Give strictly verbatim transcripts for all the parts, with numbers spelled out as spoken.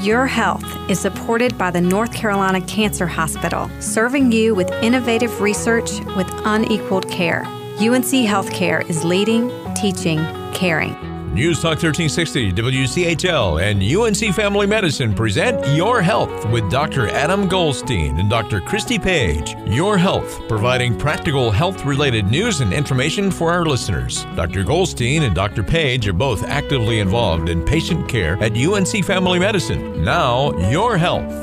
Your Health is supported by the North Carolina Cancer Hospital, serving you with innovative research with unequaled care. U N C Healthcare is leading, teaching, caring. News Talk thirteen sixty, W C H L, and U N C Family Medicine present Your Health with Doctor Adam Goldstein and Doctor Christy Page. Your Health, providing practical health-related news and information for our listeners. Doctor Goldstein and Doctor Page are both actively involved in patient care at U N C Family Medicine. Now, Your Health.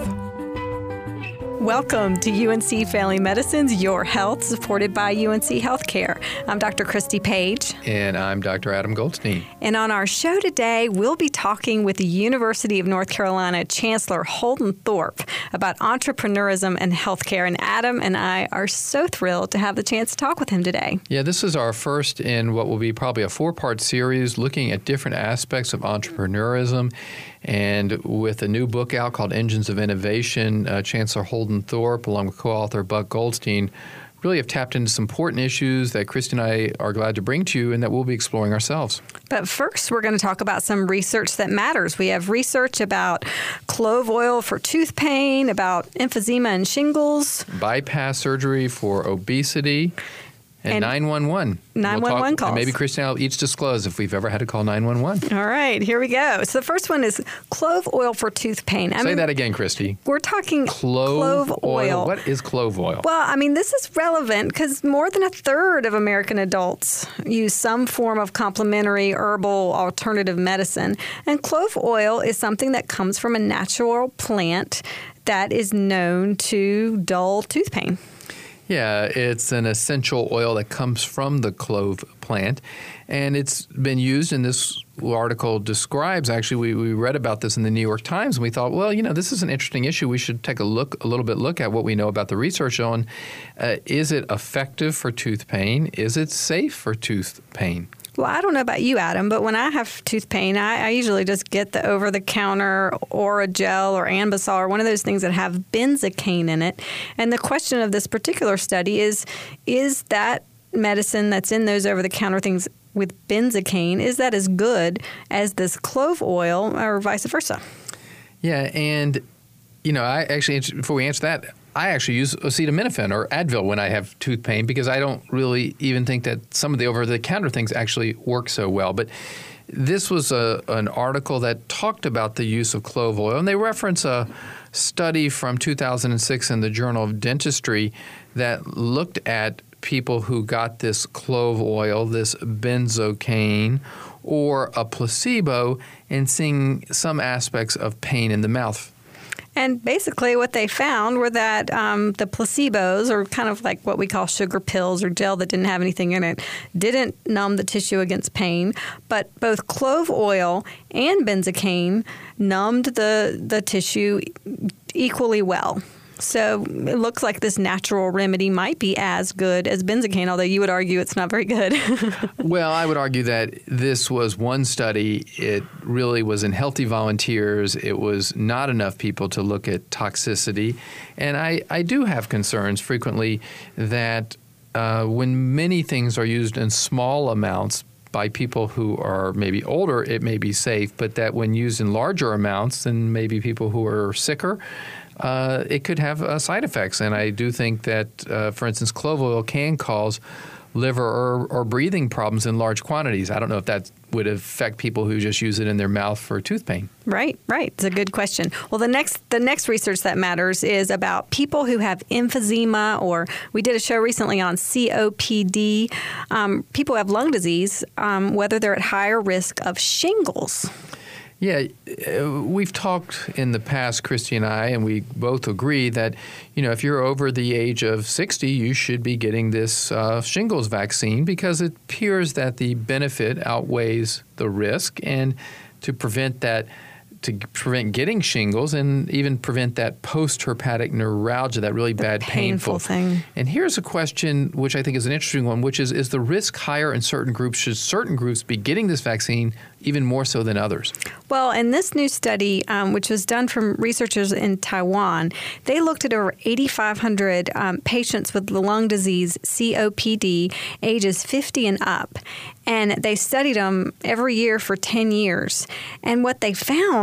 Welcome to U N C Family Medicine's Your Health, supported by U N C Healthcare. I'm Doctor Christy Page. And I'm Doctor Adam Goldstein. And on our show today, we'll be talking with the University of North Carolina Chancellor Holden Thorpe about entrepreneurism and healthcare. And Adam and I are so thrilled to have the chance to talk with him today. Yeah, this is our first in what will be probably a four-part series looking at different aspects of entrepreneurism. And with a new book out called Engines of Innovation, uh, Chancellor Holden Thorpe, along with co-author Buck Goldstein, really have tapped into some important issues that Christy and I are glad to bring to you and that we'll be exploring ourselves. But first, we're going to talk about some research that matters. We have research about clove oil for tooth pain, about emphysema and shingles, bypass surgery for obesity, and, and nine one one. nine one one we'll talk, calls. And maybe Christy and I will each disclose if we've ever had to call nine one one. All right, here we go. So the first one is clove oil for tooth pain. I Say mean, that again, Christy. We're talking clove, clove oil. oil. What is clove oil? Well, I mean, this is relevant because more than a third of American adults use some form of complementary herbal alternative medicine. And clove oil is something that comes from a natural plant that is known to dull tooth pain. Yeah, it's an essential oil that comes from the clove plant, and it's been used, and this article describes, actually, we, we read about this in the New York Times, and we thought, well, you know, this is an interesting issue. We should take a look, a little bit look at what we know about the research on, uh, is it effective for tooth pain? Is it safe for tooth pain? Well, I don't know about you, Adam, but when I have tooth pain, I, I usually just get the over-the-counter Orajel or Anbesol or one of those things that have benzocaine in it. And the question of this particular study is, is that medicine that's in those over-the-counter things with benzocaine, is that as good as this clove oil or vice versa? Yeah, and, you know, I actually, before we answer that, I actually use acetaminophen or Advil when I have tooth pain because I don't really even think that some of the over-the-counter things actually work so well. But this was a, an article that talked about the use of clove oil, and they reference a study from two thousand six in the Journal of Dentistry that looked at people who got this clove oil, this benzocaine, or a placebo, and seeing some aspects of pain in the mouth. And basically what they found were that um, the placebos, or kind of like what we call sugar pills or gel that didn't have anything in it, didn't numb the tissue against pain. But both clove oil and benzocaine numbed the, the tissue equally well. So it looks like this natural remedy might be as good as benzocaine, although you would argue it's not very good. Well, I would argue that this was one study. It really was in healthy volunteers. It was not enough people to look at toxicity. And I, I do have concerns frequently that uh, when many things are used in small amounts by people who are maybe older, it may be safe, but that when used in larger amounts, then maybe people who are sicker, Uh, it could have uh, side effects. And I do think that, uh, for instance, clove oil can cause liver or, or breathing problems in large quantities. I don't know if that would affect people who just use it in their mouth for tooth pain. Right, right. It's a good question. Well, the next the next research that matters is about people who have emphysema, or we did a show recently on C O P D. Um, people who have lung disease, um, whether they're at higher risk of shingles. Yeah, uh, we've talked in the past, Christy and I, and we both agree that, you know, if you're over the age of sixty, you should be getting this uh, shingles vaccine because it appears that the benefit outweighs the risk, and to prevent that, to prevent getting shingles and even prevent that post-herpetic neuralgia, that really the bad, painful, painful thing. And here's a question which I think is an interesting one, which is, is the risk higher in certain groups? Should certain groups be getting this vaccine even more so than others? Well, in this new study, um, which was done from researchers in Taiwan, they looked at over eighty-five hundred um, patients with lung disease, C O P D, ages fifty and up. And they studied them every year for ten years. And what they found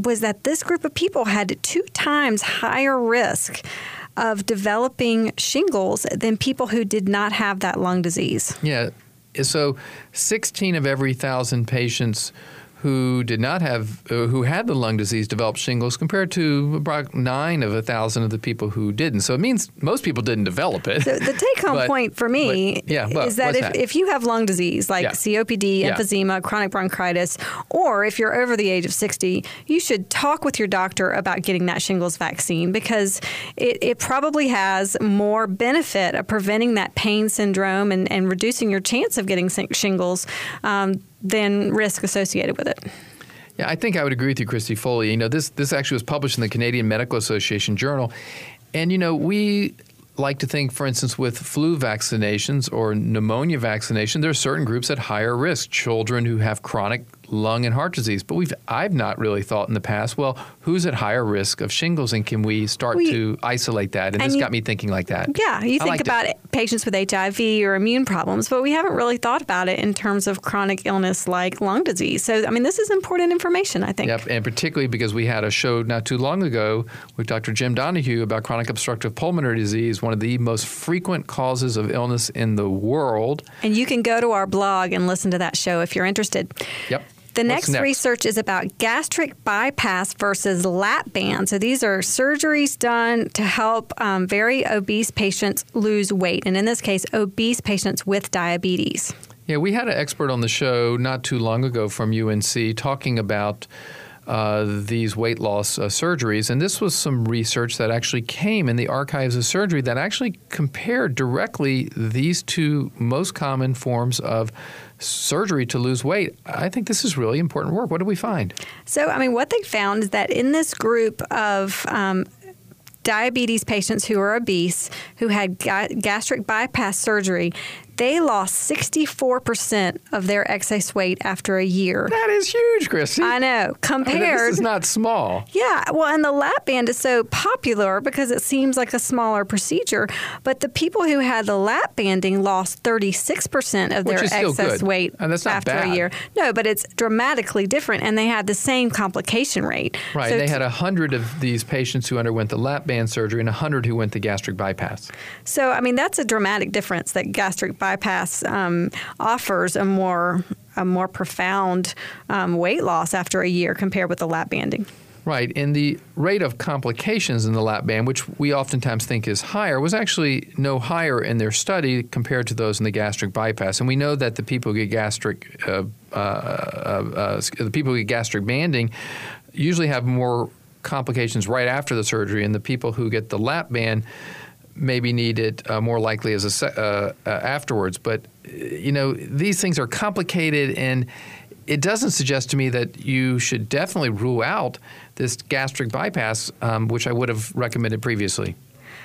was that this group of people had two times higher risk of developing shingles than people who did not have that lung disease. Yeah. So sixteen of every thousand patients who did not have, uh, who had the lung disease developed shingles compared to about nine of a thousand of the people who didn't. So it means most people didn't develop it. So the take-home but, point for me but, yeah, but is that if, that if you have lung disease like yeah. C O P D, yeah. emphysema, chronic bronchitis, or if you're over the age of sixty, you should talk with your doctor about getting that shingles vaccine because it, it probably has more benefit of preventing that pain syndrome and, and reducing your chance of getting shingles um, than risk associated with it. Yeah, I think I would agree with you, Christy Foley. You know, this this actually was published in the Canadian Medical Association Journal. And, you know, we like to think, for instance, with flu vaccinations or pneumonia vaccination, there are certain groups at higher risk, children who have chronic lung and heart disease. But we've I've not really thought in the past, well, who's at higher risk of shingles, and can we start we, to isolate that? And, and this you, got me thinking like that. Yeah, you think about it, patients with H I V or immune problems, but we haven't really thought about it in terms of chronic illness like lung disease. So, I mean, this is important information, I think. Yep, and particularly because we had a show not too long ago with Doctor Jim Donahue about chronic obstructive pulmonary disease, one of the most frequent causes of illness in the world. And you can go to our blog and listen to that show if you're interested. Yep. The next, next research is about gastric bypass versus lap band. So these are surgeries done to help um, very obese patients lose weight, and in this case, obese patients with diabetes. Yeah, we had an expert on the show not too long ago from U N C talking about uh, these weight loss uh, surgeries, and this was some research that actually came in the Archives of Surgery that actually compared directly these two most common forms of surgery to lose weight. I think this is really important work. What did we find? So, I mean, what they found is that in this group of um, diabetes patients who are obese, who had ga- gastric bypass surgery, they lost sixty-four percent of their excess weight after a year. That is huge, Christy. I know. Compared. I mean, this is not small. Yeah. Well, and the lap band is so popular because it seems like a smaller procedure. But the people who had the lap banding lost thirty-six percent of Which their is still excess good. weight And that's not after bad. a year. No, but it's dramatically different. And they had the same complication rate. Right. So they had one hundred of these patients who underwent the lap band surgery and one hundred who went the gastric bypass. So, I mean, that's a dramatic difference that gastric bypass um, offers a more a more profound um, weight loss after a year compared with the lap banding. Right. And the rate of complications in the lap band, which we oftentimes think is higher, was actually no higher in their study compared to those in the gastric bypass. And we know that the people who get gastric uh, uh, uh, uh, the people who get gastric banding usually have more complications right after the surgery, and the people who get the lap band maybe need it uh, more likely as a se- uh, uh, afterwards. But, you know, these things are complicated, and it doesn't suggest to me that you should definitely rule out this gastric bypass, um, which I would have recommended previously.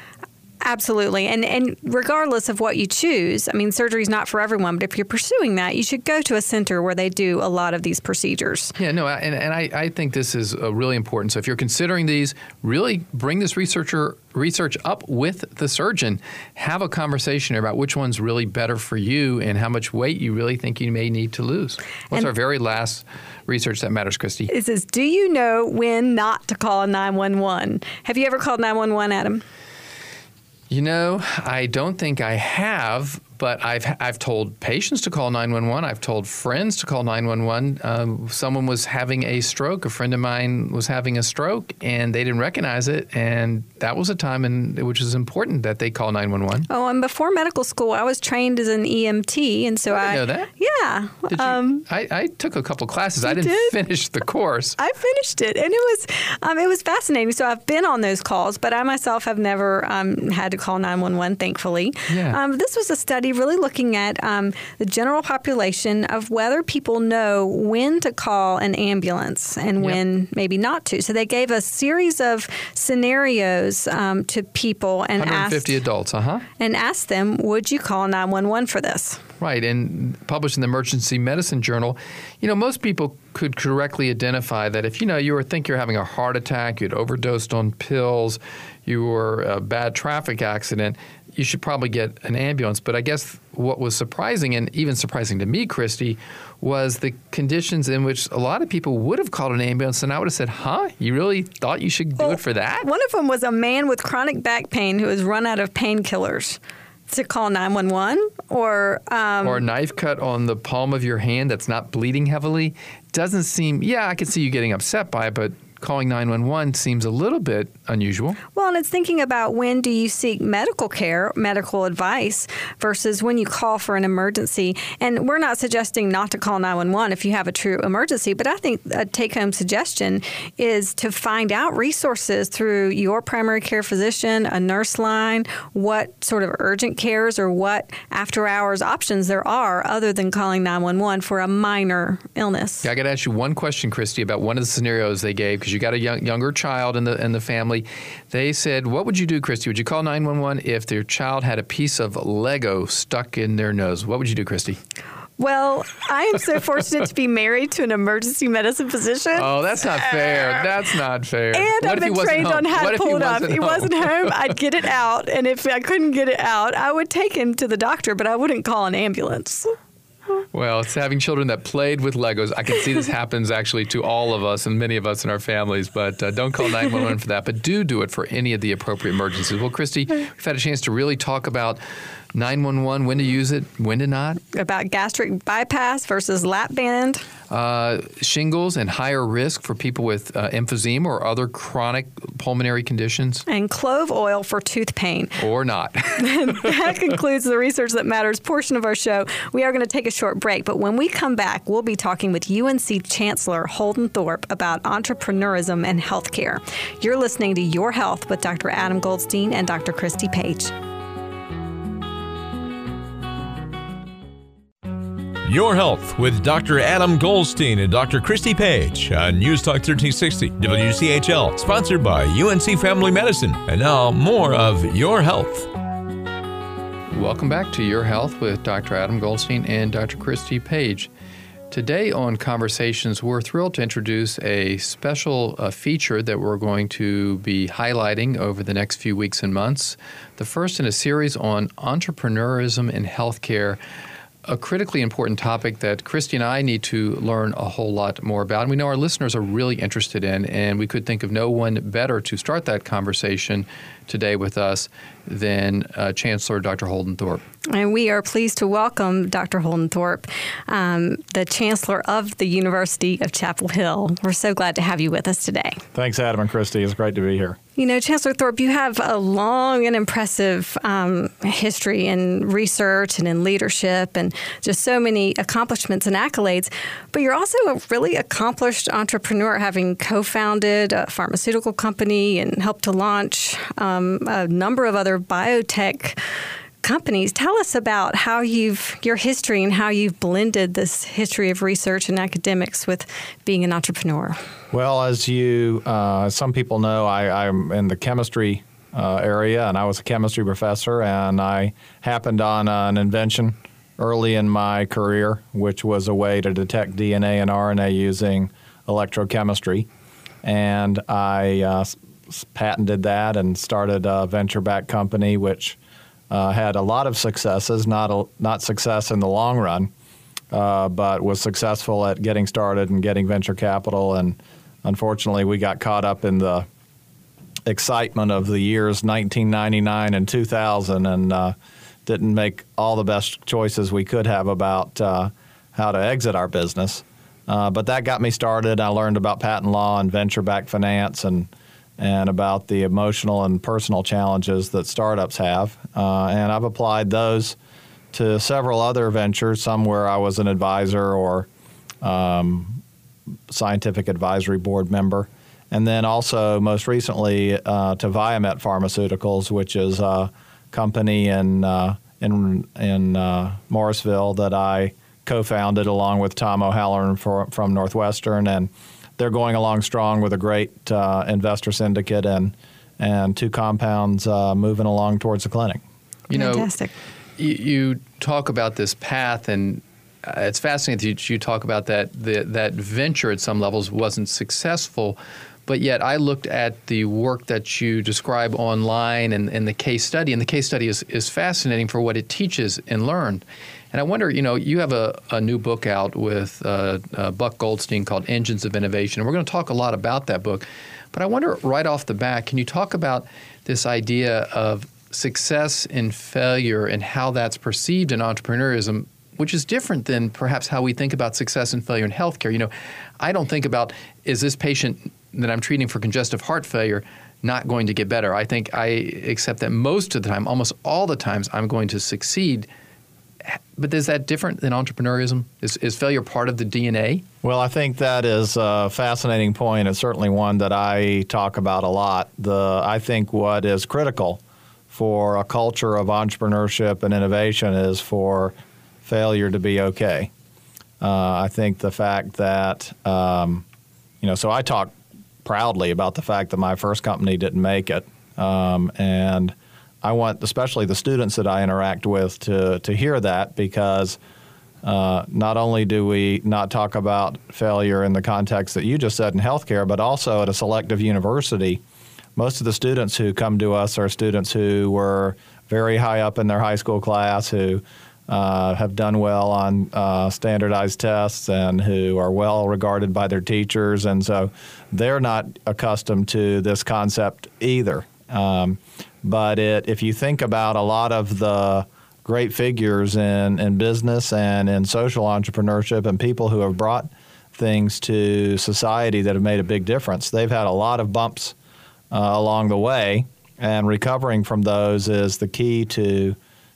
Absolutely. And and regardless of what you choose, I mean, surgery is not for everyone, but if you're pursuing that, you should go to a center where they do a lot of these procedures. Yeah, no, and, and I, I think this is uh, really important. So if you're considering these, really bring this researcher research up with the surgeon. Have a conversation about which one's really better for you and how much weight you really think you may need to lose. What's And our very last research that matters, Christy? It says, do you know when not to call nine one one? Have you ever called nine one one, Adam? You know, I don't think I have, but I've I've told patients to call nine one one. I've told friends to call nine one one. Um, someone was having a stroke. A friend of mine was having a stroke, and they didn't recognize it. And that was a time in which is important that they call nine one one. Oh, and before medical school, I was trained as an E M T, and so I I, didn't know that. Yeah. Did you? Um, I, I took a couple classes. I you didn't did? finish the course. I finished it, and it was um, it was fascinating. So I've been on those calls, but I myself have never um, had to call nine one one, thankfully. Yeah. Um, this was a study really looking at um, the general population of whether people know when to call an ambulance and when Yep. maybe not to. So they gave a series of scenarios um, to people and one hundred fifty asked adults, uh-huh. and asked them, would you call nine one one for this? Right, and published in the Emergency Medicine Journal. You know, most people could correctly identify that if, you know, you were think you're having a heart attack, you'd overdosed on pills, you were a bad traffic accident, you should probably get an ambulance. But I guess what was surprising, and even surprising to me, Christy, was the conditions in which a lot of people would have called an ambulance, and I would have said, huh? You really thought you should do well, it for that? One of them was a man with chronic back pain who has run out of painkillers to call nine one one, or um, or a knife cut on the palm of your hand that's not bleeding heavily. Doesn't seem, yeah, I can see you getting upset by it, but calling nine one one seems a little bit unusual. Well, and it's thinking about when do you seek medical care, medical advice, versus when you call for an emergency. And we're not suggesting not to call nine one one if you have a true emergency, but I think a take-home suggestion is to find out resources through your primary care physician, a nurse line, what sort of urgent cares or what after-hours options there are other than calling nine one one for a minor illness. Yeah, I got to ask you one question, Christy, about one of the scenarios they gave, because you got a young, younger child in the in the family. They said, what would you do, Christy? Would you call nine one one if their child had a piece of Lego stuck in their nose? What would you do, Christy? Well, I am so fortunate to be married to an emergency medicine physician. Oh, that's not fair. That's not fair. And what I've been trained home? on how what to pull it up. He home? wasn't home. I'd get it out. And if I couldn't get it out, I would take him to the doctor, but I wouldn't call an ambulance. Well, it's having children that played with Legos. I can see this happens actually to all of us and many of us in our families, but uh, don't call nine one one for that. But do do it for any of the appropriate emergencies. Well, Christy, we've had a chance to really talk about nine one one, when to use it, when to not. About gastric bypass versus lap band. Uh, shingles and higher risk for people with uh, emphysema or other chronic pulmonary conditions. And clove oil for tooth pain. Or not. That concludes the Research That Matters portion of our show. We are going to take a short break, but when we come back, we'll be talking with U N C Chancellor Holden Thorpe about entrepreneurism and healthcare. You're listening to Your Health with Doctor Adam Goldstein and Doctor Christy Page. Your Health with Doctor Adam Goldstein and Doctor Christy Page on News Talk thirteen sixty W C H L, sponsored by U N C Family Medicine. And now, more of Your Health. Welcome back to Your Health with Doctor Adam Goldstein and Doctor Christy Page. Today on Conversations, we're thrilled to introduce a special uh, feature that we're going to be highlighting over the next few weeks and months. The first in a series on entrepreneurism in healthcare, a critically important topic that Christy and I need to learn a whole lot more about. And we know our listeners are really interested in, and we could think of no one better to start that conversation today with us than uh, Chancellor Doctor Holden Thorpe. And we are pleased to welcome Doctor Holden Thorpe, um, the Chancellor of the University of Chapel Hill. We're so glad to have you with us today. Thanks, Adam and Christy. It's great to be here. You know, Chancellor Thorpe, you have a long and impressive um, history in research and in leadership and just so many accomplishments and accolades. But you're also a really accomplished entrepreneur, having co-founded a pharmaceutical company and helped to launch um, a number of other biotech companies. Tell us about how you've your history and how you've blended this history of research and academics with being an entrepreneur. Well, as you, uh, as some people know, I, I'm in the chemistry uh, area, and I was a chemistry professor, and I happened on uh, an invention early in my career, which was a way to detect D N A and R N A using electrochemistry, and I uh, patented that and started a venture-backed company, which Uh, had a lot of successes, not a, not success in the long run, uh, but was successful at getting started and getting venture capital. And unfortunately, we got caught up in the excitement of the years nineteen ninety-nine and two thousand and uh, didn't make all the best choices we could have about uh, how to exit our business. Uh, but that got me started. I learned about patent law and venture-backed finance and and about the emotional and personal challenges that startups have. Uh, and I've applied those to several other ventures, some where I was an advisor or um, scientific advisory board member. And then also, most recently, uh, to Viamet Pharmaceuticals, which is a company in, uh, in, in uh, Morrisville that I co-founded along with Tom O'Halloran for, from Northwestern. And they're going along strong with a great uh, investor syndicate and and two compounds uh, moving along towards the clinic. You know, Fantastic. You, you talk about this path, and uh, it's fascinating that you, you talk about that the, that venture at some levels wasn't successful. But yet I looked at the work that you describe online and, and the case study, and the case study is, is fascinating for what it teaches and learned. And I wonder, you know, you have a, a new book out with uh, uh, Buck Goldstein called Engines of Innovation. And we're going to talk a lot about that book. But I wonder right off the bat, can you talk about this idea of success and failure and how that's perceived in entrepreneurism, which is different than perhaps how we think about success and failure in healthcare? You know, I don't think about, is this patient that I'm treating for congestive heart failure not going to get better? I think I accept that most of the time, almost all the times, I'm going to succeed. But is that different than entrepreneurism? Is, is failure part of the D N A? Well, I think that is a fascinating point. It's certainly one that I talk about a lot. The I think what is critical for a culture of entrepreneurship and innovation is for failure to be okay. Uh, I think the fact that, um, you know, so I talk proudly about the fact that my first company didn't make it. Um, and I want especially the students that I interact with to, to hear that, because uh, not only do we not talk about failure in the context that you just said in healthcare, but also at a selective university, most of the students who come to us are students who were very high up in their high school class, who Uh, have done well on uh, standardized tests and who are well regarded by their teachers. And so they're not accustomed to this concept either. Um, but it, if you think about a lot of the great figures in, in business and in social entrepreneurship and people who have brought things to society that have made a big difference, they've had a lot of bumps uh, along the way. And recovering from those is the key to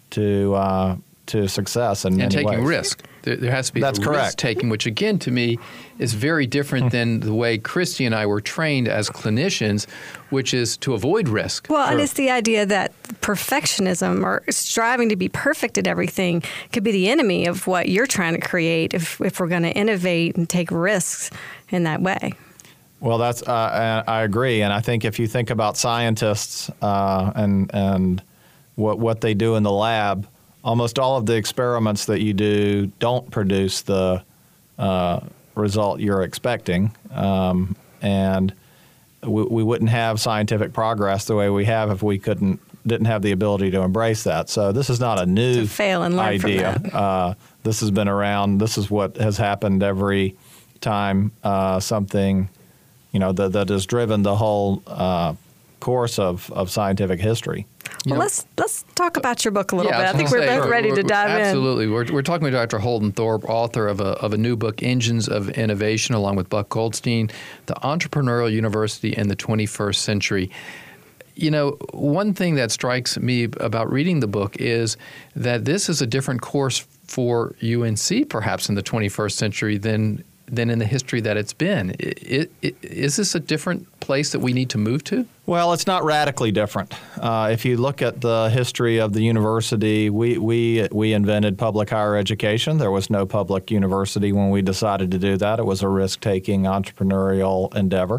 to uh, to success in and many taking ways. risk. There, there has to be That's the correct. risk taking, which again to me is very different than the way Christy and I were trained as clinicians, which is to avoid risk. Well, and it's the idea that perfectionism or striving to be perfect at everything could be the enemy of what you're trying to create if, if we're going to innovate and take risks in that way. Well, that's uh, I agree, and I think if you think about scientists uh, and and what what they do in the lab, almost all of the experiments that you do don't produce the uh, result you're expecting, um, and we, we wouldn't have scientific progress the way we have if we couldn't didn't have the ability to embrace that. So this is not a new To fail and learn idea. from that. Uh, this has been around. This is what has happened every time uh, something, you know, that that has driven the whole uh, course of, of scientific history. Well, know, let's let's talk about your book a little Yeah, bit. I think was we're gonna both say, ready we're- to dive absolutely. in. Absolutely. We're, we're talking with Doctor Holden Thorpe, author of a, of a new book, Engines of Innovation, along with Buck Goldstein, The Entrepreneurial University in the twenty-first Century. You know, one thing that strikes me about reading the book is that this is a different course for U N C, perhaps, in the twenty-first century than than in the history that it's been. It, it, is this a different place that we need to move to? Well, it's not radically different. Uh, if you look at the history of the university, we, we we invented public higher education. There was no public university when we decided to do that. It was a risk-taking entrepreneurial endeavor.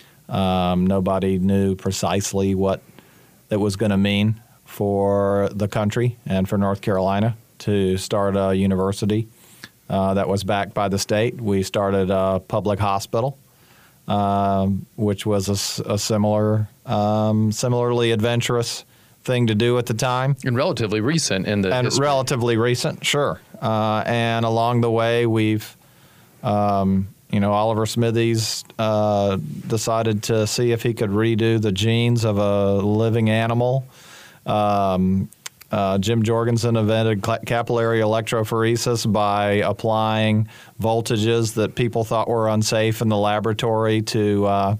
Um, nobody knew precisely what it was going to mean for the country and for North Carolina to start a university uh, that was backed by the state. We started a public hospital, um, which was a, s- a similar, um, similarly adventurous thing to do at the time. And relatively recent in the And history. relatively recent, sure. Uh, and along the way, we've, um, you know, Oliver Smithies uh, decided to see if he could redo the genes of a living animal. Um, uh, Jim Jorgensen invented cla- capillary electrophoresis by applying voltages that people thought were unsafe in the laboratory to uh,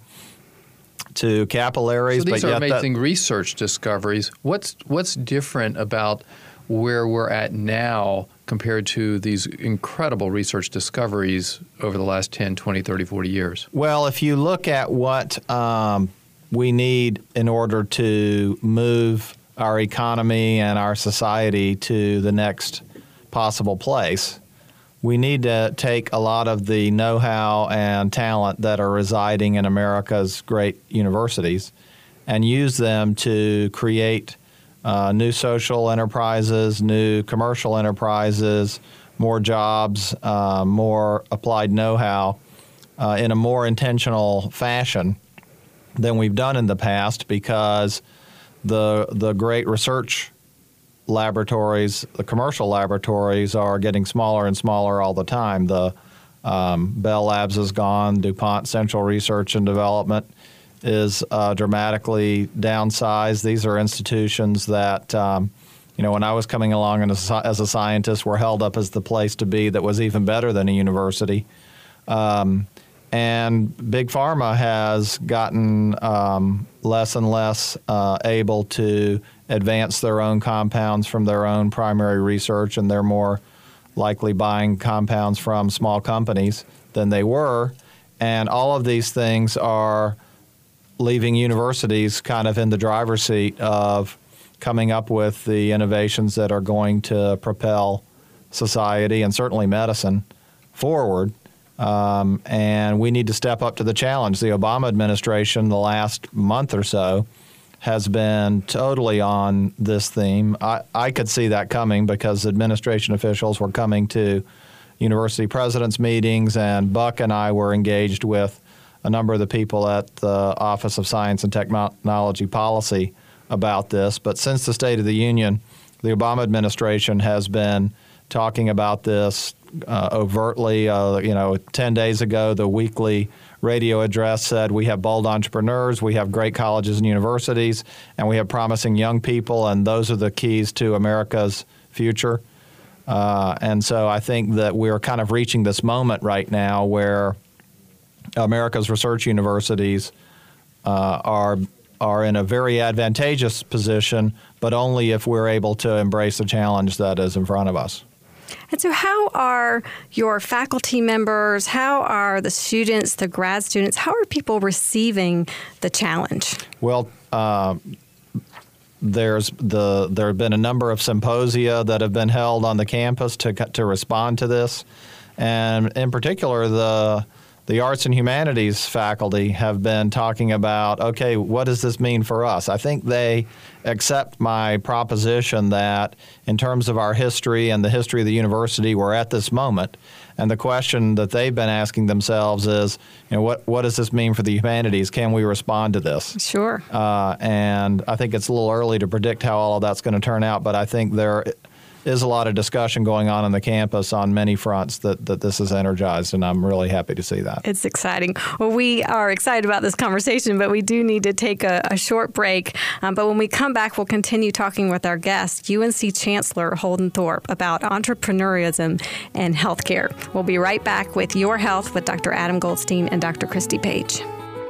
to capillaries. So these but are yet that- amazing research discoveries. What's what's different about where we're at now compared to these incredible research discoveries over the last ten, twenty, thirty, forty years? Well, if you look at what um, we need in order to move our economy and our society to the next possible place, we need to take a lot of the know-how and talent that are residing in America's great universities and use them to create uh, new social enterprises, new commercial enterprises, more jobs, uh, more applied know-how uh, in a more intentional fashion than we've done in the past, because the the great research laboratories, the commercial laboratories, are getting smaller and smaller all the time. The um, Bell Labs is gone. DuPont Central Research and Development is uh, dramatically downsized. These are institutions that, um, you know, when I was coming along as a, as a scientist, were held up as the place to be that was even better than a university. Um, and Big Pharma has gotten um, less and less uh, able to advance their own compounds from their own primary research, and they're more likely buying compounds from small companies than they were. And all of these things are leaving universities kind of in the driver's seat of coming up with the innovations that are going to propel society and certainly medicine forward. Um, and we need to step up to the challenge. The Obama administration, the last month or so, has been totally on this theme. I, I could see that coming because administration officials were coming to university presidents' meetings, and Buck and I were engaged with a number of the people at the Office of Science and Technology Policy about this. But since the State of the Union, the Obama administration has been talking about this uh, overtly. Uh, you know, ten days ago, the weekly radio address said we have bold entrepreneurs, we have great colleges and universities, and we have promising young people, and those are the keys to America's future. Uh, and so I think that we're kind of reaching this moment right now where America's research universities uh, are are in a very advantageous position, but only if we're able to embrace the challenge that is in front of us. And so how are your faculty members, how are the students, the grad students, how are people receiving the challenge? Well, uh, there's the there have been a number of symposia that have been held on the campus to to respond to this, and in particular, the the arts and humanities faculty have been talking about, okay, what does this mean for us? I think they accept my proposition that in terms of our history and the history of the university, we're at this moment. And the question that they've been asking themselves is, you know, what, what does this mean for the humanities? Can we respond to this? Sure. Uh, and I think it's a little early to predict how all of that's going to turn out, but I think there is a lot of discussion going on on the campus on many fronts that, that this is energized, and I'm really happy to see that. It's exciting. Well, we are excited about this conversation, but we do need to take a, a short break. Um, but when we come back, we'll continue talking with our guest, U N C Chancellor Holden Thorpe, about entrepreneurism and healthcare. We'll be right back with Your Health with Doctor Adam Goldstein and Doctor Christy Page.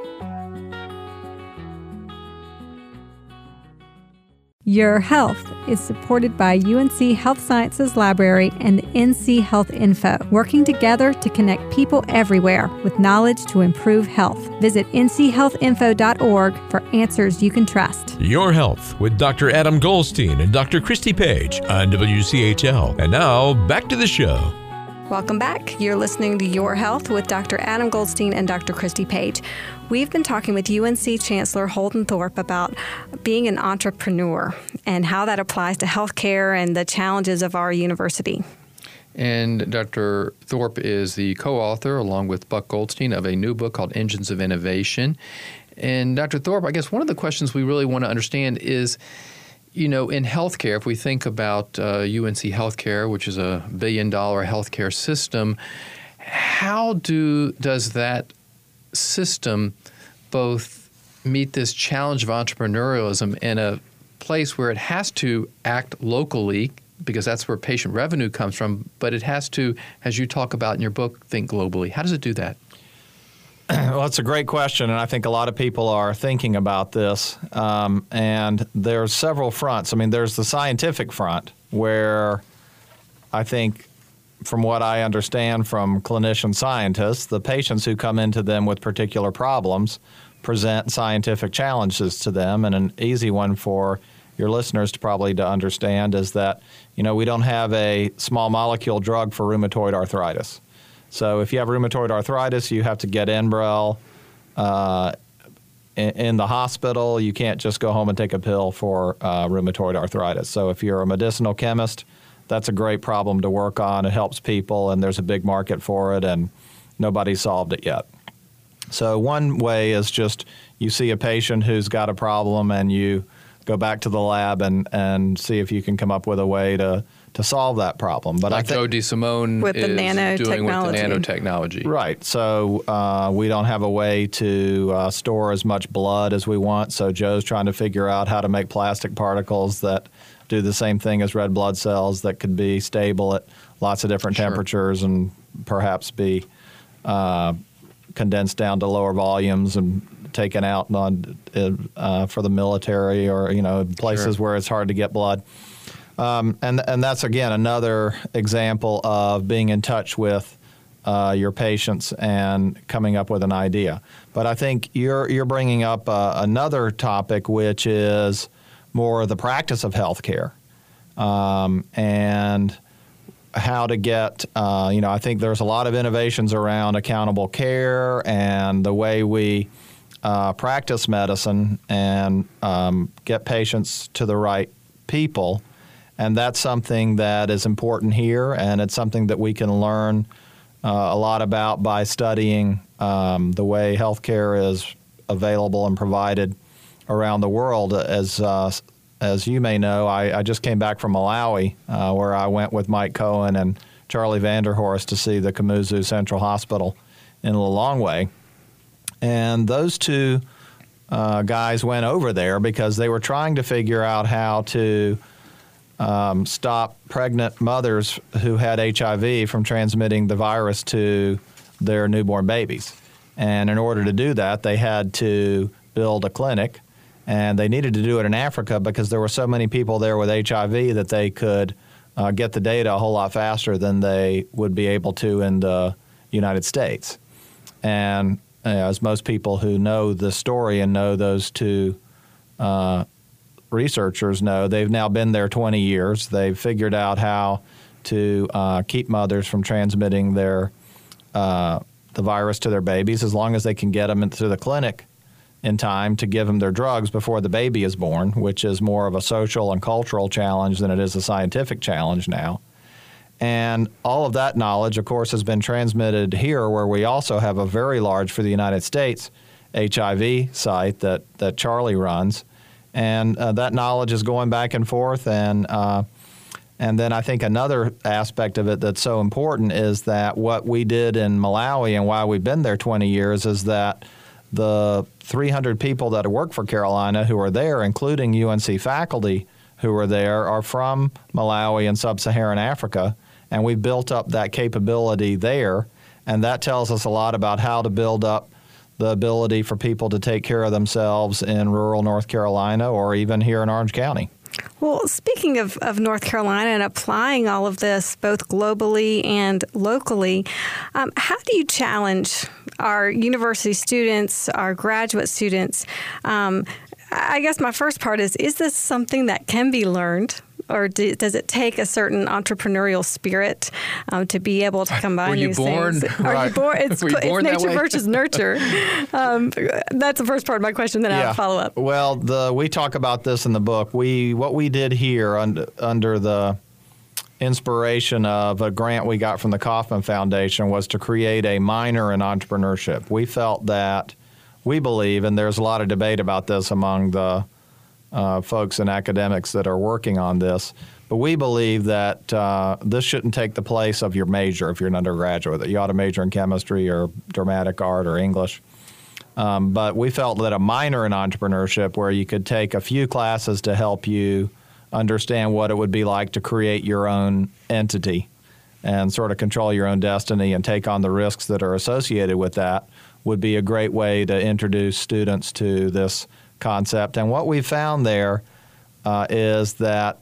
Your Health is supported by U N C Health Sciences Library and the N C Health Info, working together to connect people everywhere with knowledge to improve health. Visit N C health info dot org for answers you can trust. Your Health with Doctor Adam Goldstein and Doctor Christy Page on W C H L. And now, back to the show. Welcome back. You're listening to Your Health with Doctor Adam Goldstein and Doctor Christy Page. We've been talking with U N C Chancellor Holden Thorpe about being an entrepreneur and how that applies to healthcare and the challenges of our university. And Doctor Thorpe is the co-author, along with Buck Goldstein, of a new book called Engines of Innovation. And Doctor Thorpe, I guess one of the questions we really want to understand is, you know, in healthcare, if we think about uh, U N C Healthcare, which is a billion-dollar healthcare system, how do does that system both meet this challenge of entrepreneurialism in a place where it has to act locally, because that's where patient revenue comes from, but it has to, as you talk about in your book, think globally? How does it do that? Well, it's a great question, and I think a lot of people are thinking about this. Um, and there's several fronts. I mean, there's the scientific front, where I think, from what I understand from clinician scientists, the patients who come into them with particular problems present scientific challenges to them. And an easy one for your listeners to probably to understand is that, you know, we don't have a small molecule drug for rheumatoid arthritis. So if you have rheumatoid arthritis, you have to get Enbrel uh, in, in the hospital. You can't just go home and take a pill for uh, rheumatoid arthritis. So if you're a medicinal chemist, that's a great problem to work on. It helps people, and there's a big market for it, and nobody's solved it yet. So one way is just you see a patient who's got a problem, and you go back to the lab and, and see if you can come up with a way to, to solve that problem. But like I think, Joe DeSimone with is the doing with the nanotechnology. nanotechnology. Right. So uh, we don't have a way to uh, store as much blood as we want. So Joe's trying to figure out how to make plastic particles that do the same thing as red blood cells that could be stable at lots of different Sure. temperatures and perhaps be uh, condensed down to lower volumes and taken out on, uh, for the military or, you know, places Sure. where it's hard to get blood. Um, and and that's, again, another example of being in touch with uh, your patients and coming up with an idea. But I think you're you're bringing up uh, another topic, which is more the practice of healthcare um, and how to get, uh, you know, I think there's a lot of innovations around accountable care and the way we uh, practice medicine and um, get patients to the right people. And that's something that is important here, and it's something that we can learn uh, a lot about by studying um, the way healthcare is available and provided around the world. As uh, as you may know, I, I just came back from Malawi, uh, where I went with Mike Cohen and Charlie Vanderhorst to see the Kamuzu Central Hospital in Lilongwe. And those two uh, guys went over there because they were trying to figure out how to Um, stop pregnant mothers who had H I V from transmitting the virus to their newborn babies. And in order to do that, they had to build a clinic, and they needed to do it in Africa because there were so many people there with H I V that they could uh, get the data a whole lot faster than they would be able to in the United States. And uh, as most people who know the story and know those two uh, researchers know, they've now been there twenty years. They've figured out how to uh, keep mothers from transmitting their uh, the virus to their babies as long as they can get them into the clinic in time to give them their drugs before the baby is born, which is more of a social and cultural challenge than it is a scientific challenge now. And all of that knowledge, of course, has been transmitted here, where we also have a very large, for the United States, H I V site that, that Charlie runs. And uh, that knowledge is going back and forth. And uh, and then I think another aspect of it that's so important is that what we did in Malawi and why we've been there twenty years is that the three hundred people that work for Carolina who are there, including U N C faculty who are there, are from Malawi and sub-Saharan Africa. And we've built up that capability there. And that tells us a lot about how to build up the ability for people to take care of themselves in rural North Carolina or even here in Orange County. Well, speaking of, of North Carolina and applying all of this both globally and locally, um, how do you challenge our university students, our graduate students? Um, I guess my first part is, is this something that can be learned? Or do, does it take a certain entrepreneurial spirit um, to be able to combine Were you these born? things? Are Right. you born? It's, Were you it's born that nature way? versus nurture. Um, that's the first part of my question. Then I'll follow up. Well, the, we talk about this in the book. We what we did here under, under the inspiration of a grant we got from the Kauffman Foundation was to create a minor in entrepreneurship. We felt that we believe, and there's a lot of debate about this among the Uh, folks and academics that are working on this. But we believe that uh, this shouldn't take the place of your major if you're an undergraduate, that you ought to major in chemistry or dramatic art or English. Um, but we felt that a minor in entrepreneurship, where you could take a few classes to help you understand what it would be like to create your own entity and sort of control your own destiny and take on the risks that are associated with that, would be a great way to introduce students to this concept. And what we found there uh, is that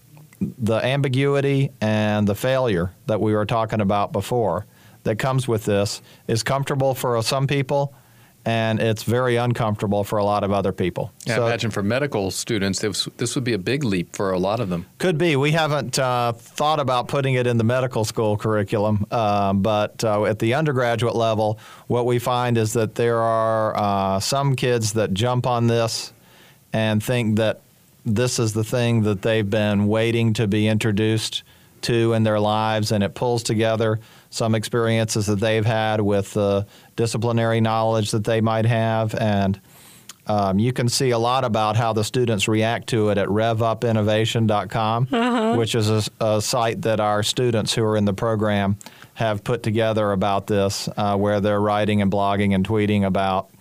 the ambiguity and the failure that we were talking about before that comes with this is comfortable for some people, and it's very uncomfortable for a lot of other people. Yeah, so, I imagine for medical students, this, this would be a big leap for a lot of them. Could be. We haven't uh, thought about putting it in the medical school curriculum, uh, but uh, at the undergraduate level, what we find is that there are uh, some kids that jump on this and think that this is the thing that they've been waiting to be introduced to in their lives, and it pulls together some experiences that they've had with the disciplinary knowledge that they might have. And um, you can see a lot about how the students react to it at rev up innovation dot com, uh-huh. which is a, a site that our students who are in the program have put together about this, uh, where they're writing and blogging and tweeting about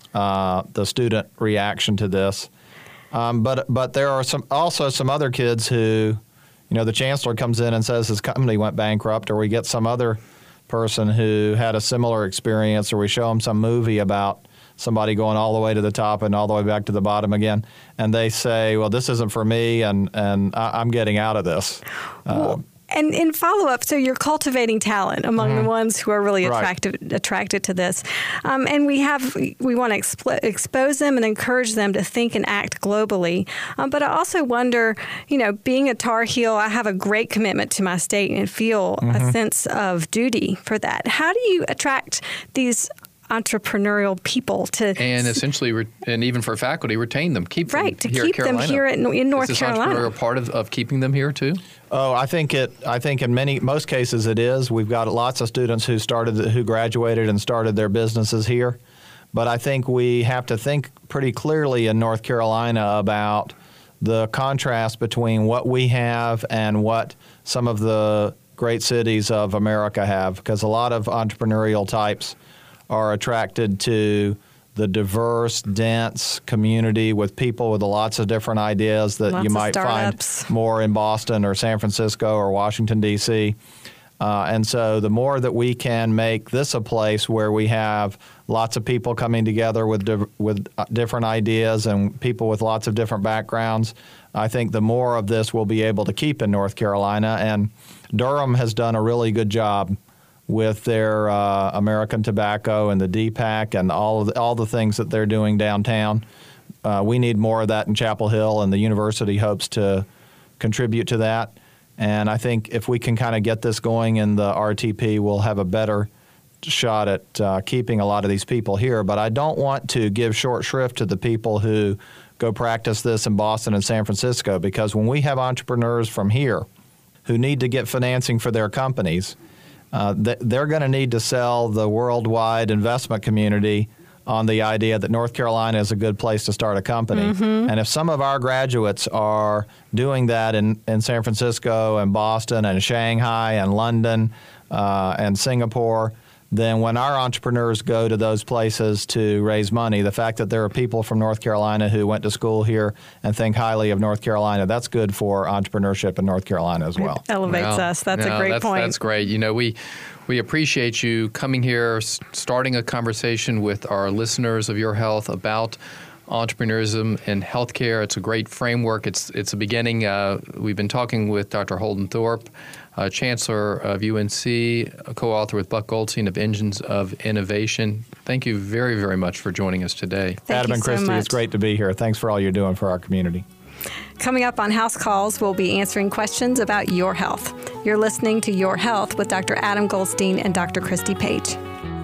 uh, the student reaction to this. Um, but but there are some also some other kids who, you know, the chancellor comes in and says his company went bankrupt, or we get some other person who had a similar experience, or we show them some movie about somebody going all the way to the top and all the way back to the bottom again, and they say, well, this isn't for me, and, and I, I'm getting out of this. Well, um, and in follow-up, so you're cultivating talent among mm-hmm. the ones who are really attracted right. attracted to this. Um, and we have we want to expo- expose them and encourage them to think and act globally. Um, but I also wonder, you know, being a Tar Heel, I have a great commitment to my state and feel mm-hmm. a sense of duty for that. How do you attract these entrepreneurial people to and essentially re- and even for faculty retain them keep right them to here keep at them here in, in North is this Carolina. Entrepreneurial part of, of keeping them here too? Oh, I think it. I think in many most cases it is. We've got lots of students who started who graduated and started their businesses here, but I think we have to think pretty clearly in North Carolina about the contrast between what we have and what some of the great cities of America have, because a lot of entrepreneurial types are attracted to the diverse, dense community with people with lots of different ideas that lots you might find more in Boston or San Francisco or Washington, D C Uh, and so the more that we can make this a place where we have lots of people coming together with di- with different ideas and people with lots of different backgrounds, I think the more of this we'll be able to keep in North Carolina. And Durham has done a really good job with their uh, American Tobacco and the D PAC and all of the, all the things that they're doing downtown. Uh, we need more of that in Chapel Hill, and the university hopes to contribute to that. And I think if we can kind of get this going in the R T P, we'll have a better shot at uh, keeping a lot of these people here. But I don't want to give short shrift to the people who go practice this in Boston and San Francisco, because when we have entrepreneurs from here who need to get financing for their companies, uh, th- they're going to need to sell the worldwide investment community on the idea that North Carolina is a good place to start a company. Mm-hmm. And if some of our graduates are doing that in, in San Francisco and Boston and Shanghai and London uh, and Singapore, then when our entrepreneurs go to those places to raise money, the fact that there are people from North Carolina who went to school here and think highly of North Carolina, that's good for entrepreneurship in North Carolina as well. It elevates no, us. That's no, a great that's, point. That's great. You know, we we appreciate you coming here, starting a conversation with our listeners of Your Health about entrepreneurism and healthcare. It's a great framework. It's it's a beginning. Uh, we've been talking with Doctor Holden Thorpe, Uh, Chancellor of U N C, a co-author with Buck Goldstein of Engines of Innovation. Thank you very, very much for joining us today. Thank Adam you and so Christy, much. It's great to be here. Thanks for all you're doing for our community. Coming up on House Calls, we'll be answering questions about your health. You're listening to Your Health with Doctor Adam Goldstein and Doctor Christy Page.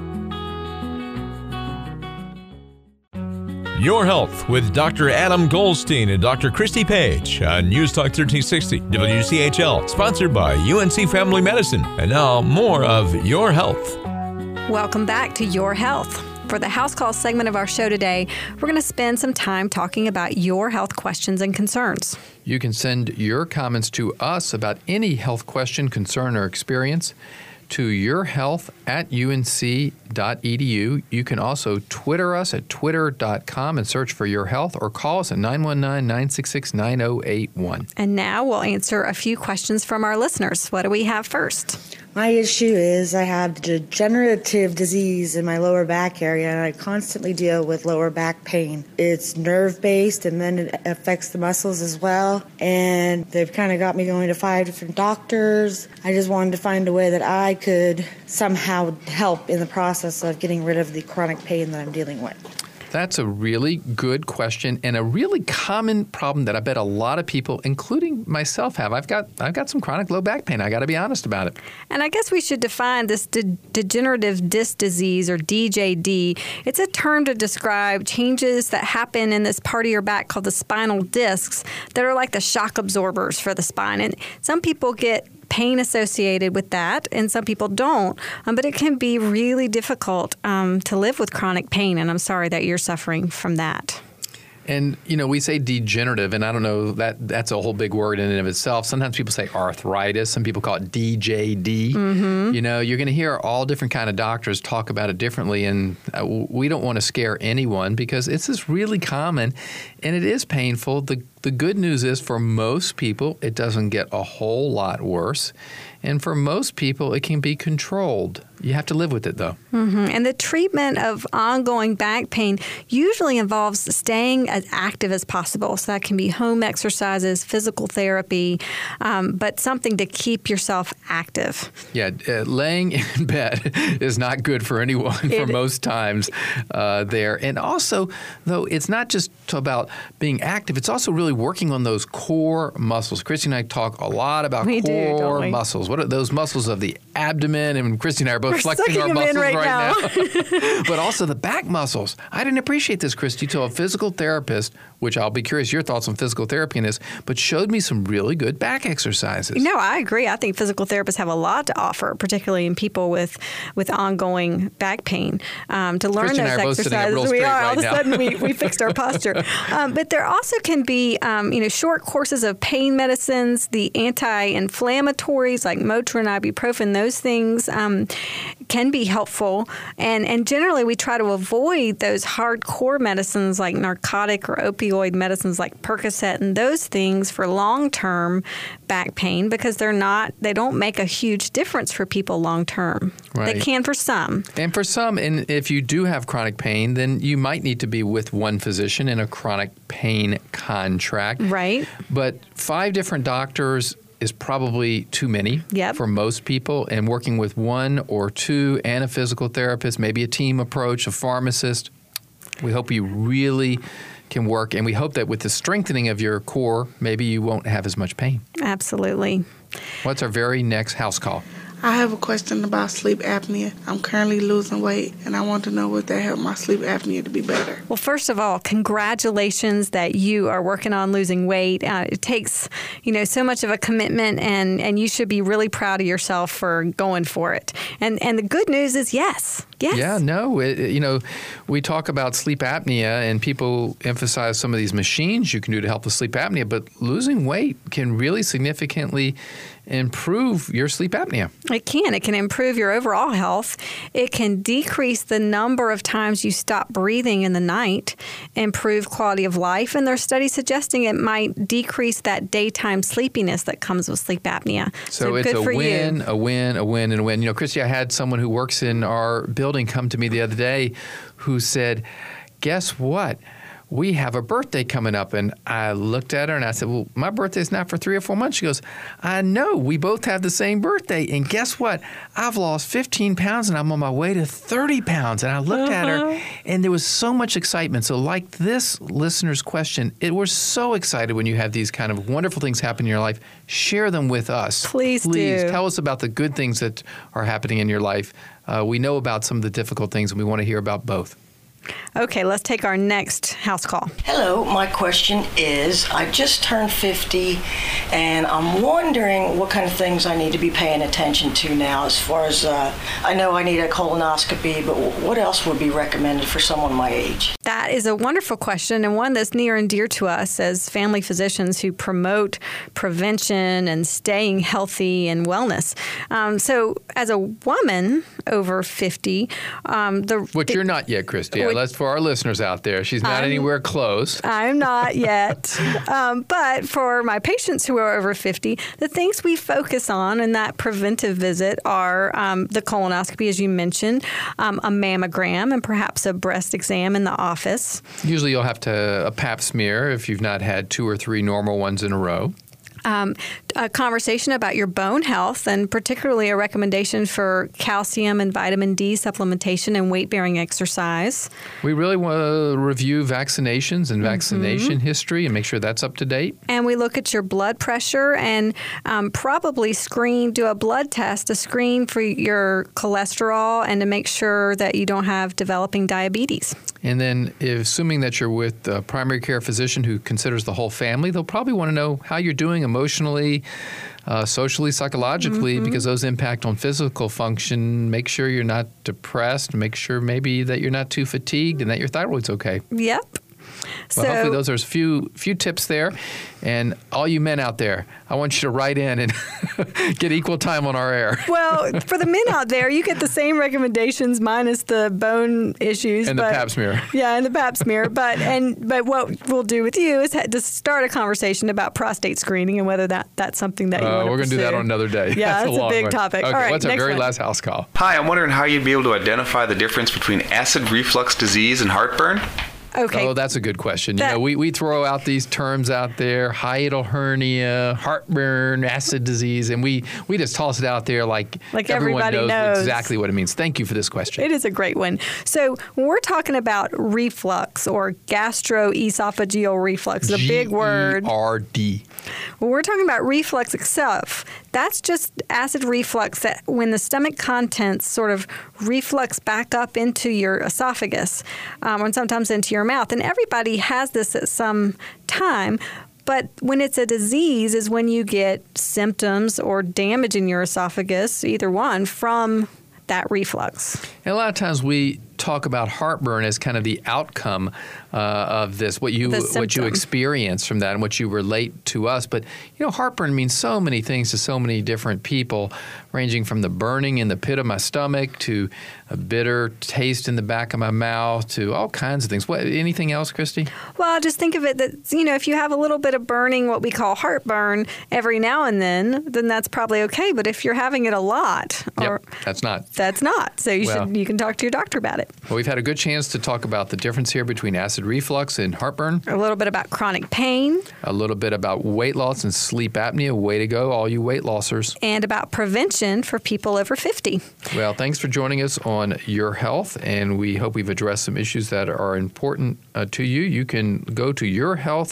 Your Health with Doctor Adam Goldstein and Doctor Christy Page on News Talk thirteen sixty W C H L, sponsored by U N C Family Medicine. And now, more of Your Health. Welcome back to Your Health. For the House Call segment of our show today, we're going to spend some time talking about your health questions and concerns. You can send your comments to us about any health question, concern, or experience to yourhealth at U N C dot E D U. You can also Twitter us at twitter dot com and search for Your Health, or call us at nine one nine, nine six six, nine zero eight one. And now we'll answer a few questions from our listeners. What do we have first? My issue is I have degenerative disease in my lower back area, and I constantly deal with lower back pain. It's nerve-based, and then it affects the muscles as well. And they've kind of got me going to five different doctors. I just wanted to find a way that I could somehow help in the process of getting rid of the chronic pain that I'm dealing with. That's a really good question, and a really common problem that I bet a lot of people, including myself, have. I've got I've got some chronic low back pain. I got to be honest about it. And I guess we should define this de- degenerative disc disease, or D J D. It's a term to describe changes that happen in this part of your back called the spinal discs that are like the shock absorbers for the spine. And some people get pain associated with that, and some people don't. Um, but it can be really difficult um, to live with chronic pain, and I'm sorry that you're suffering from that. And, you know, we say degenerative, and I don't know, that that's a whole big word in and of itself. Sometimes people say arthritis. Some people call it D J D. Mm-hmm. You know, you're going to hear all different kind of doctors talk about it differently, and uh, we don't want to scare anyone because it's just really common, and it is painful. The, the good news is for most people, it doesn't get a whole lot worse. And for most people, it can be controlled. You have to live with it, though. Mm-hmm. And the treatment of ongoing back pain usually involves staying as active as possible. So that can be home exercises, physical therapy, um, but something to keep yourself active. Yeah, uh, laying in bed is not good for anyone for it, most times uh, there. And also, though, it's not just about being active. It's also really working on those core muscles. Christy and I talk a lot about we core do, don't we? muscles. What are those muscles of the abdomen? And Christy and I are both We're flexing our muscles right, right now. now. But also the back muscles. I didn't appreciate this, Christy, till a physical therapist, which I'll be curious your thoughts on physical therapy in this, but showed me some really good back exercises. No, I agree. I think physical therapists have a lot to offer, particularly in people with, with ongoing back pain. Um, to learn Christy those and I are both sitting up real exercises, we straight are. right All of a now. sudden, we, we fixed our posture. Um, but there also can be, um, you know, short courses of pain medicines, the anti-inflammatories like Motrin, ibuprofen. Those things um, can be helpful, and and generally we try to avoid those hardcore medicines like narcotic or opioid medicines like Percocet and those things for long-term back pain because they're not they don't make a huge difference for people long-term. Right. They can for some. And for some, and if you do have chronic pain, then you might need to be with one physician in a chronic pain contract. Right. But five different doctors is probably too many Yep. for most people, and working with one or two and a physical therapist, maybe a team approach, a pharmacist, we hope you really can work, and we hope that with the strengthening of your core, maybe you won't have as much pain. Absolutely. What's our very next house call? I have a question about sleep apnea. I'm currently losing weight, and I want to know would that help my sleep apnea to be better? Well, first of all, congratulations that you are working on losing weight. Uh, it takes, you know, so much of a commitment, and, and you should be really proud of yourself for going for it. And and the good news is yes. Yes. Yeah, no, it, it- you know, we talk about sleep apnea, and people emphasize some of these machines you can do to help with sleep apnea, but losing weight can really significantly improve your sleep apnea. It can. It can improve your overall health. It can decrease the number of times you stop breathing in the night, improve quality of life, and there's studies suggesting it might decrease that daytime sleepiness that comes with sleep apnea. So, So, it's good a for win, you. a win, a win, and a win. You know, Christy, I had someone who works in our building come to me the other day who said, guess what? We have a birthday coming up. And I looked at her and I said, well, my birthday's not for three or four months. She goes, I know. We both have the same birthday. And guess what? I've lost fifteen pounds and I'm on my way to thirty pounds. And I looked Uh-huh. at her and there was so much excitement. So like this listener's question, it we're so excited when you have these kind of wonderful things happen in your life. Share them with us. Please Please do. tell us about the good things that are happening in your life. Uh, we know about some of the difficult things and we want to hear about both. Okay, let's take our next house call. Hello, my question is, I just turned fifty and I'm wondering what kind of things I need to be paying attention to now as far as, uh, I know I need a colonoscopy, but what else would be recommended for someone my age? That is a wonderful question and one that's near and dear to us as family physicians who promote prevention and staying healthy and wellness. Um, so as a woman over fifty, um, the Which you're not yet, Christy. Which- That's for our listeners out there. She's not I'm- anywhere close. I'm not yet. Um, but for my patients who are over fifty, the things we focus on in that preventive visit are um, the colonoscopy, as you mentioned, um, a mammogram, and perhaps a breast exam in the office. Usually you'll have to a pap smear if you've not had two or three normal ones in a row. Um, a conversation about your bone health, and particularly a recommendation for calcium and vitamin D supplementation and weight-bearing exercise. We really want to review vaccinations and vaccination Mm-hmm. history and make sure that's up to date. And we look at your blood pressure and um, probably screen, do a blood test to screen for your cholesterol and to make sure that you don't have developing diabetes. And then, if, assuming that you're with a primary care physician who considers the whole family, they'll probably want to know how you're doing emotionally, uh, socially, psychologically, mm-hmm. because those impact on physical function. Make sure you're not depressed. Make sure maybe that you're not too fatigued and that your thyroid's okay. Yep. Well, so, hopefully those are a few few tips there. And all you men out there, I want you to write in and get equal time on our air. Well, for the men out there, you get the same recommendations minus the bone issues. And but, the pap smear. Yeah, and the pap smear. But and but what we'll do with you is to start a conversation about prostate screening and whether that, that's something that you uh, want to We're going to do that on another day. Yeah, that's, that's a, a big one. topic. Okay, all right, what's our very one. last house call? Hi, I'm wondering how you'd be able to identify the difference between acid reflux disease and heartburn. Okay. Oh, that's a good question. That, you know, we, we throw out these terms out there: hiatal hernia, heartburn, acid disease, and we, we just toss it out there like, like everyone everybody knows, knows exactly what it means. Thank you for this question. It is a great one. So when we're talking about reflux or gastroesophageal reflux, it's a big word. G E R D. When we're talking about reflux itself, that's just acid reflux that when the stomach contents sort of reflux back up into your esophagus um, and sometimes into your mouth. And everybody has this at some time. But when it's a disease is when you get symptoms or damage in your esophagus, either one, from that reflux. And a lot of times we talk about heartburn as kind of the outcome uh, of this, what you what you experience from that and what you relate to us. But, you know, heartburn means so many things to so many different people, ranging from the burning in the pit of my stomach to a bitter taste in the back of my mouth to all kinds of things. What, anything else, Christy? Well, just think of it that, you know, if you have a little bit of burning, what we call heartburn, every now and then, then that's probably okay. But if you're having it a lot, or yep, that's not. That's not. So you well, should you can talk to your doctor about it. Well, we've had a good chance to talk about the difference here between acid reflux and heartburn. A little bit about chronic pain. A little bit about weight loss and sleep apnea. Way to go, all you weight lossers. And about prevention for people over fifty. Well, thanks for joining us on Your Health, and we hope we've addressed some issues that are important uh, to you. You can go to your health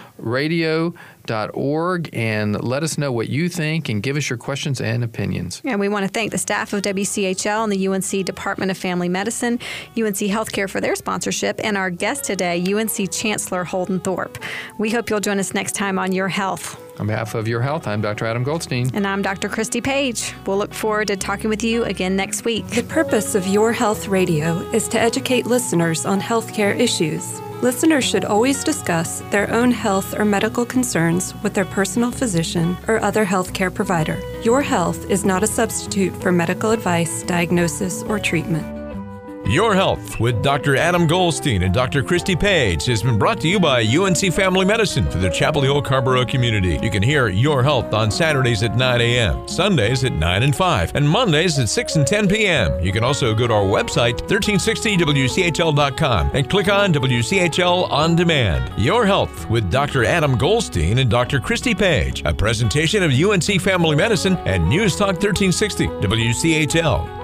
radio dot org and let us know what you think and give us your questions and opinions. And we want to thank the staff of W C H L and the U N C Department of Family Medicine, U N C Healthcare for their sponsorship, and our guest today, U N C Chancellor Holden Thorpe. We hope you'll join us next time on Your Health. On behalf of Your Health, I'm Doctor Adam Goldstein. And I'm Doctor Christy Page. We'll look forward to talking with you again next week. The purpose of Your Health Radio is to educate listeners on healthcare issues. Listeners should always discuss their own health or medical concerns with their personal physician or other healthcare provider. Your Health is not a substitute for medical advice, diagnosis, or treatment. Your Health with Doctor Adam Goldstein and Doctor Christy Page has been brought to you by U N C Family Medicine for the Chapel Hill Carrboro community. You can hear Your Health on Saturdays at nine a.m., Sundays at nine and five, and Mondays at six and ten p.m. You can also go to our website, thirteen sixty W C H L dot com, and click on W C H L On Demand. Your Health with Doctor Adam Goldstein and Doctor Christy Page, a presentation of U N C Family Medicine and News Talk thirteen sixty W C H L.